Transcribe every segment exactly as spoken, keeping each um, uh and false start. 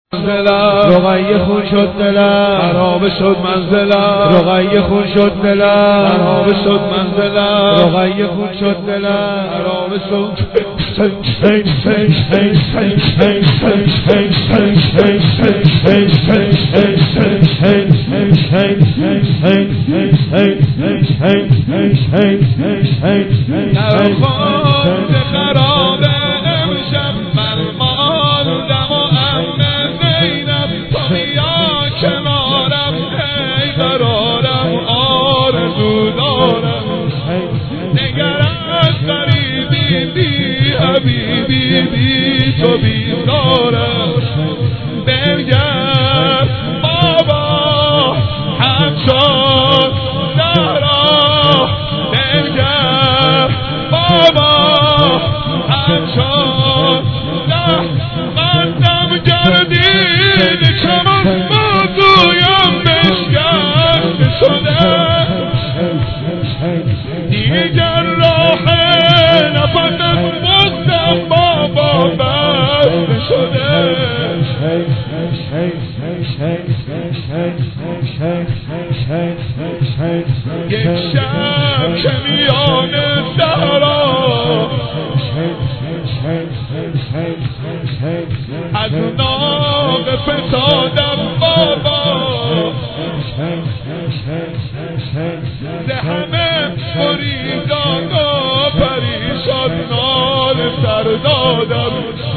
رقیه خون شد دلم خراب شد منزلم رقیه خون شد دلم خراب شد منزلم رقیه خون شد دلم خراب شد در خود خراب امشب من ماندم و امن زینب تا بیا کنارم ای قرارم آرزو دارم نگر از غریبی بی حبیبی بی تو بیزارم بنگر بابا همچون زهرا بنگر بابا همچون زهرا قدم گردید چمان موضوعیم بشکست شده دیگر راه نفس از بغضم بابا بسته شده یک شب که میان صحرا از نام فتادم بابا ز همه مریدان و پریشان نال سر دادم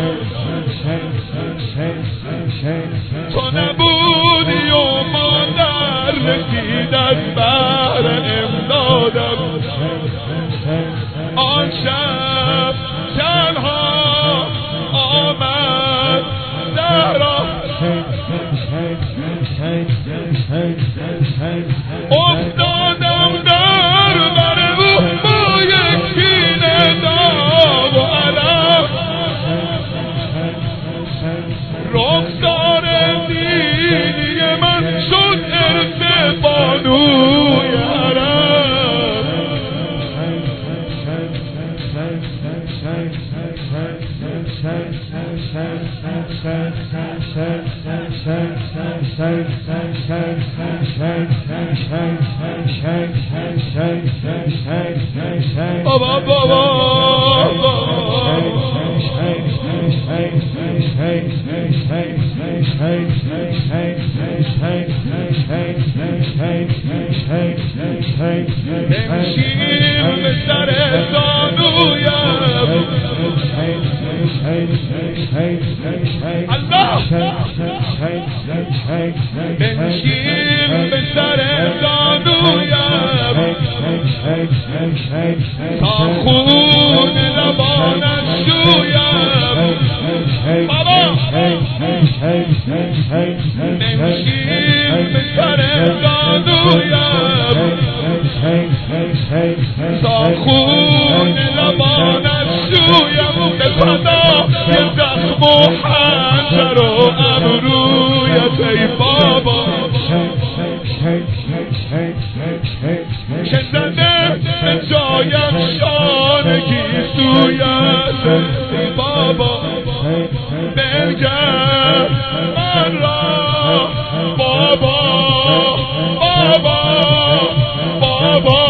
تو نبودی و مادر رسید از بحر امدادم آن شب تنها آمد زهرا افتادم در بر او با یک کینه داغ و علم رخسار دینی من شد ارث بانوی حرم بابا بابا بنشین به سر زانویم الله بنشین به سر زانویم تا خون لبانش شویم بابا بنشین به سر زانویم تا خون لبانش شویم به خدا یه زخم و حنجر و ابرویت ای بابا که زده به جایم شانگی سویت ای بابا بنگر من را بابا بابا بابا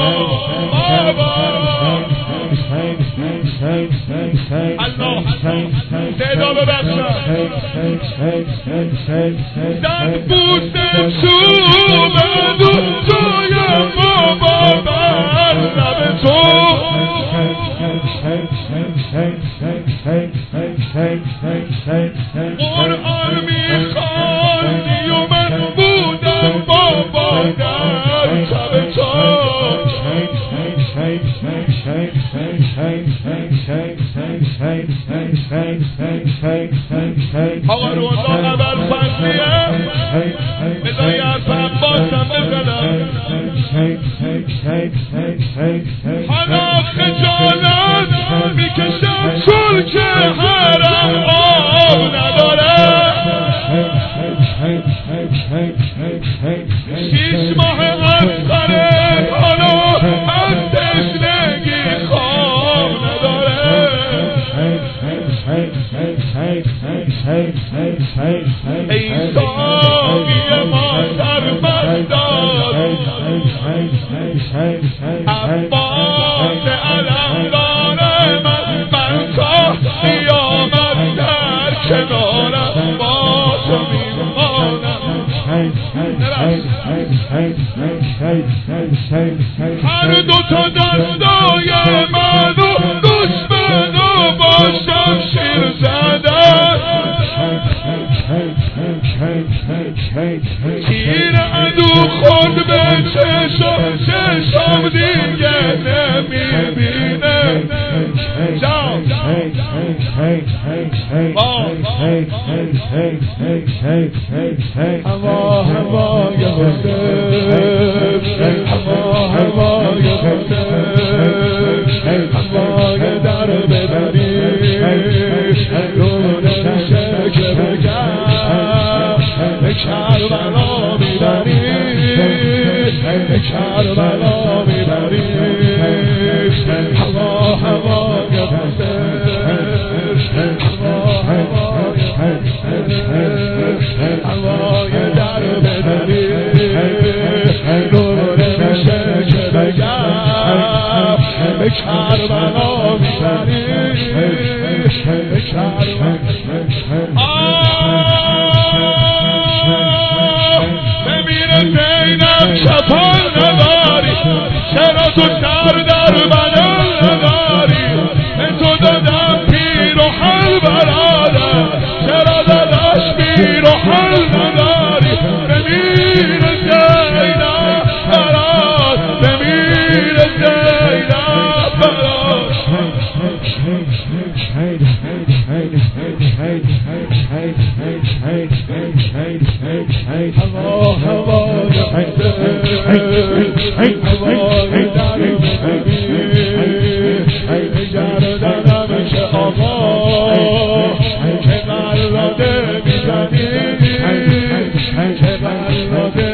الله صدا ببخشم زد بوسه چوب دو توی بابا بر لب تو قرآن میخواندی و من بودم بابا در شب تو آقا رو الله اول فضلیه بذاری از عباسم بزنم حالا خجالت میکشم چون که حرم آب نداره شیش ماه از سره حالا از تشنگی خواب نداره ای ساقی ما سرمستان عباس علمدار من من تا قیامت در کنارم با تو میمانم هر دو تا دستای منو دشمنو با شمشیر زدن تیر عدو خود به چشم چشم دیگه نمیبینه جان هوا هوای حسین هوا هوای حسین هوای در ببری دور شکر بگم به کربلا میبری به کربلا میبری هوا هوای حسین هوا هوای حسین هوای در ببری دور شکر بگم به کربلا میبری به کربلا بمیره زینب چپان نداری چرا تو سر در بدن نداری به تو دادم پیر و حل برادر چرا دادش پیر و حل نداری بمیره زینب براد بمیره زینب براد هوا هوای حسین هوای در ببری گردنم که آقا که قلاده میزنی که قلاده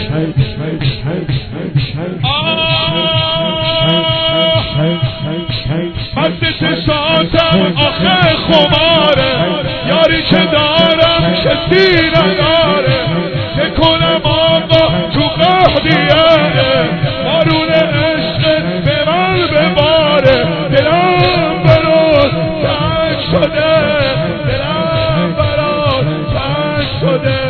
پس چشاتم آخه خماره یاری که دارم کسی نداره چه کنم آقا تو قهدیه بارون عشق به من بباره دلم برات تنگ شده دلم برات تنگ شده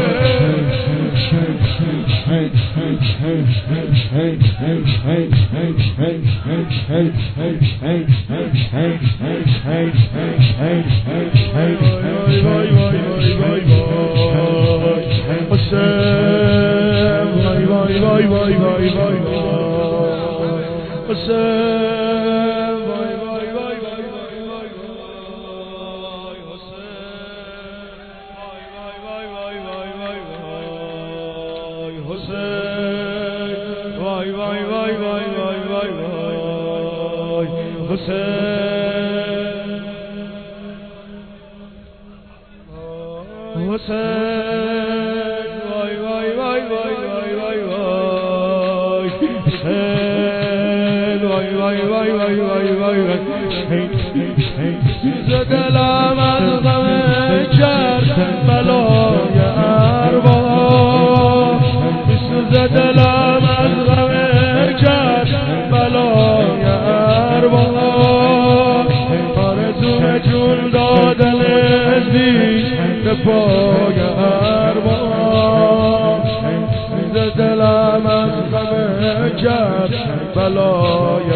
دلم از غم کرد بلای ارواح میسوزه دلم از غم کرد بلای ارواح آرزوی جون دادن زیر به پای ارواح میسوزه دلم از غم کرد بلای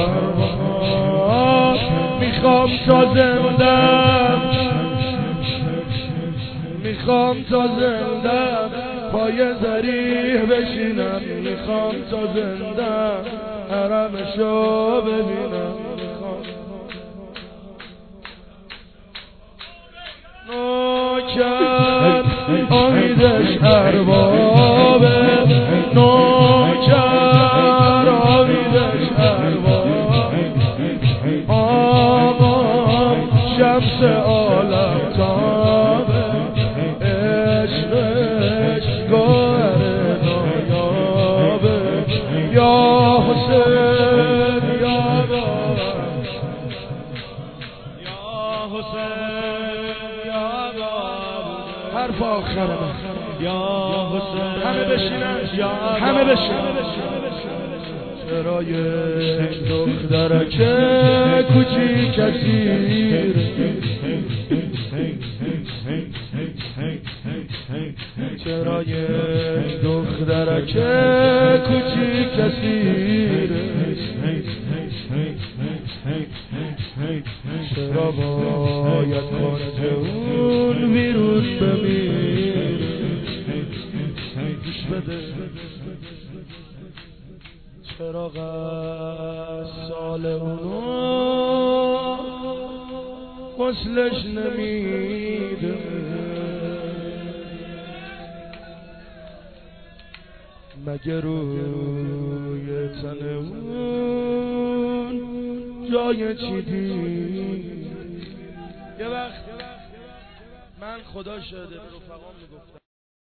ارواح میخوام تا زندم میخوام تا زندم پای ذریح بشینم میخوام تا زندم حرمشو ببینم میخوام نوکر امیدش اربابه نوکر امیدش اربابه آقا شمس عالم تابه عشقش گوهر نایابه یا حسین یا بابا یا حسین یا بابا حرف آخر آخر من یا حسین همه بشینن یا همه بشینن چرا یک دخترک کوچیک اسیر چرا یک دخترک کوچیک اسیر چرا باید کنه اون ویروس بمیر گوش بده چرا غسال اونو غسلش نمیده مگه روی تن اون جای چی دید یه وقت من خدا شده به رفقام میگفتم